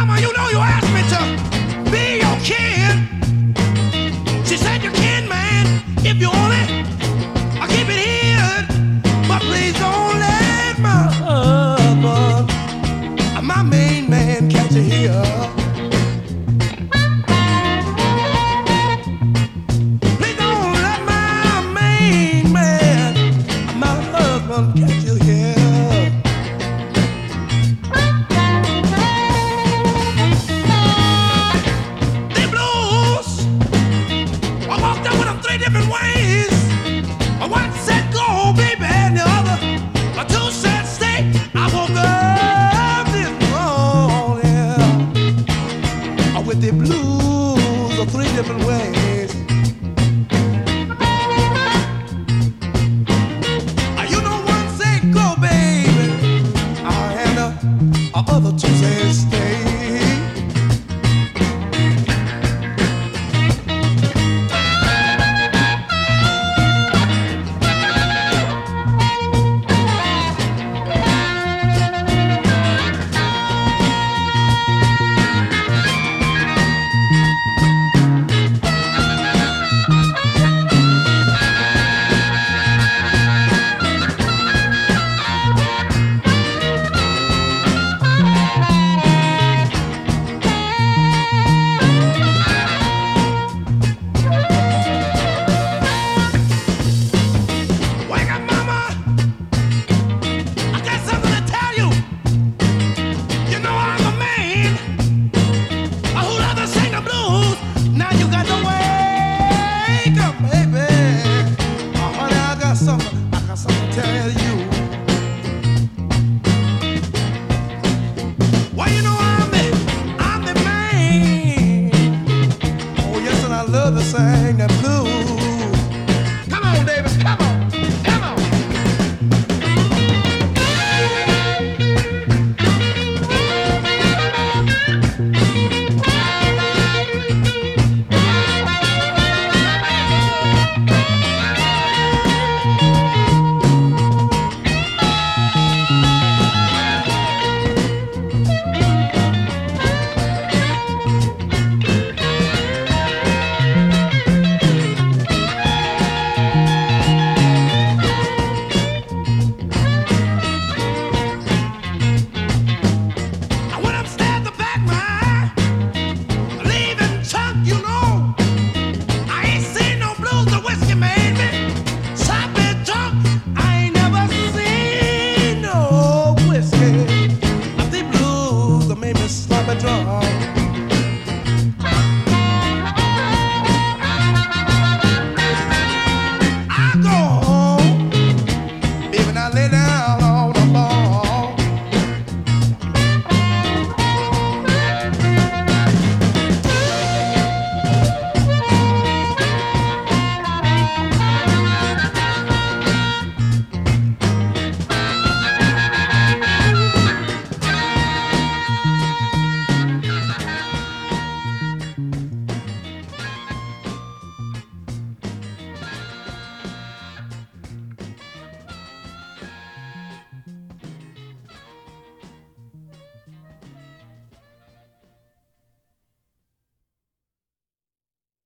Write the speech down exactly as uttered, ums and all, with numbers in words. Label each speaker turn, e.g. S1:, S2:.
S1: mama, you know you asked me to be your kin. She said you can, man, if you want it. I'll keep it here, but please don't let my husband, my main man, catch you here. Please don't let my main man, my husband, catch you here. Different ways. One said go, baby, and the other, a two said stay. I woke up this morning with the blues of three different ways. You know, one said go, baby, and the other two said stay. Love the sing